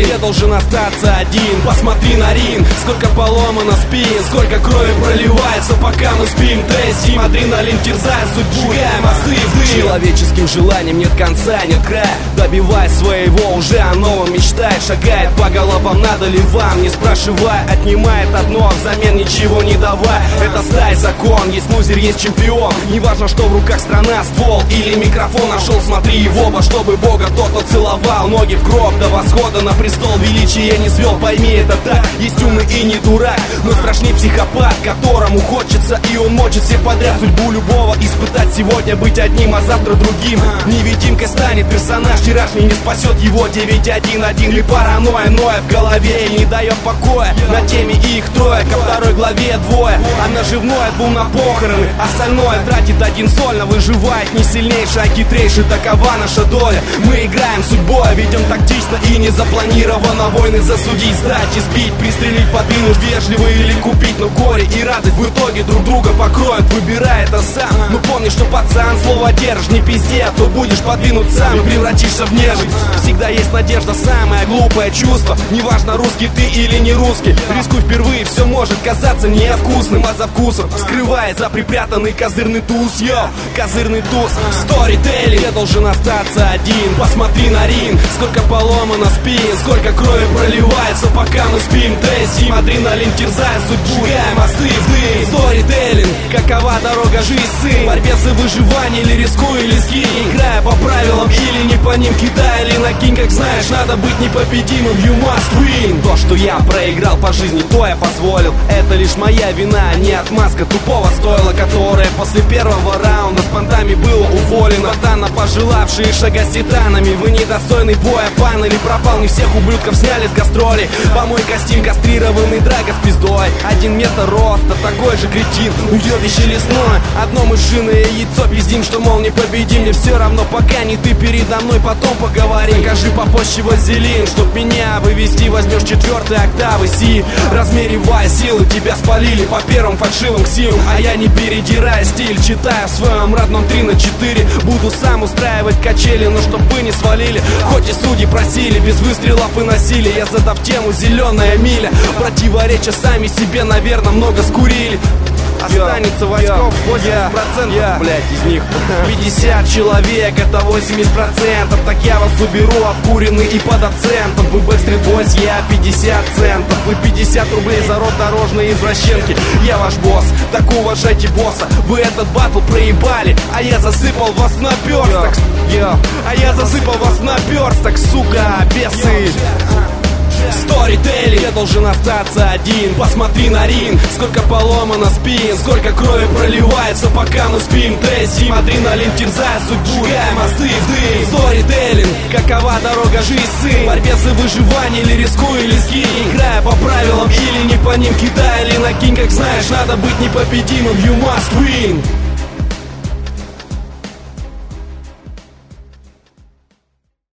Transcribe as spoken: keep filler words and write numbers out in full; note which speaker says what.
Speaker 1: Сторителлинг, я должен остаться один. Посмотри на ринг, сколько поломано спин, сколько крови проливается, пока мы спим. Тестим, адреналин терзает судьбу, я мосты в дым. Человеческим желанием нет конца, нет края. Добивай своего, уже о новом мечтает. Шагает по головам, надо ли вам, не спрашивая. Отнимает одно, а взамен ничего не давай. Это стай закон, есть лузер, есть чемпион. Неважно, что в руках страна, ствол или микрофон. Нашел, смотри в оба, чтобы Бога тот, кто целовал. Ноги в гроб до восхода, на престол величия не свел. Пойми, это так, есть умный и не дурак, но страшней психопат, которому хочется, и он мочит всех подряд. Судьбу любого испытать, сегодня быть одним, а завтра другим. Невидимкой станет персонаж, вчерашний не спасет его. Девять один один ли паранойя, ноя в голове и не дает покоя. На теме их трое, ко второй главе двое. А наживное двум на похороны, остальное тратит один сольно. Выживает не сильнейший, а хитрейший, такова наша доля. Мы играем судьбой, ведем тактично и не запланировано. Войны засудить, сдать, избить, пристрелить, подвинуть, вежливо или купить. Но горе и радость в итоге друг друга покроют. Выбирай это сам, но помни, что пацан, слово держишь, не пизди, а то будешь подвинут сам и превратишься в нежить. Всегда есть надежда, самое глупое чувство. Неважно, русский ты или не русский, рискуй впервые, все может казаться невкусным, а за вкусом скрывается припрятанный козырный туз. Йо, козырный туз. Сторителлинг, я должен остаться один. Посмотри на ринг, сколько поломано спин, сколько крови проливается, пока мы спим. Тестим, адреналин терзает судьбу, я мосты в дым. Сторителлинг, какова дорога жизнь, сын? В борьбе за выживание или рискуй, или скинь. Играя по правилам или не по ним, кидай или накинь, как знаешь, надо быть непобедимым. You must win. То, что я проиграл по жизни, то я позволил. Это лишь моя вина, а не отмазка тупого стойла, которая после первого раунда с понтами было уволено. Ботана, пожелавшие шагать с титанами. Вы недостойный боя, пан, или пропал. Не всех ублюдков сняли с гастролей. Помой костюм кастрированный, драка с пиздой. Один метр роста, такой же кретин, уебище лесное. Одно мышиное яйцо пиздим, что мол не победим. Мне все равно, пока не ты передо мной, потом поговорим. Закажи попозже вазелин, чтоб меня вывести. Возьмешь четвертые октавы си, размеревая силы. Тебя спалили по первым фальшивым силам, а я не передирая стиль, читая в своем родном три на четыре. Буду сам устраивать качели, но чтоб вы не свалили. Хоть и судьи просили, без выстрелов и насилия. Я задав тему зеленая миля. Противоречия сами себе, наверное, много скурили. Останется войсков восемьдесят процентов, блять, из них пятьдесят человек, это восемьдесят процентов. Так я вас уберу, обкуренный и под акцентом. Вы Backstreet Boys, я пятьдесят центов. Вы пятьдесят рублей за рот дорожные извращенки. Я ваш босс, так уважайте босса. Вы этот батл проебали, а я засыпал вас на персток. А я засыпал вас на персток, сука, бесы. Сторителлинг, я должен остаться один. Посмотри на ринг, сколько поломано спин, сколько крови проливается, пока мы спим. Тестим, адреналин терзает судьбу, я мосты в дым. Сторителлинг, какова дорога жизнь, сын? В борьбе за выживание или рискуй, или скинь. Играя по правилам или не по ним, кидай или накинь, как знаешь, надо быть непобедимым. You must win.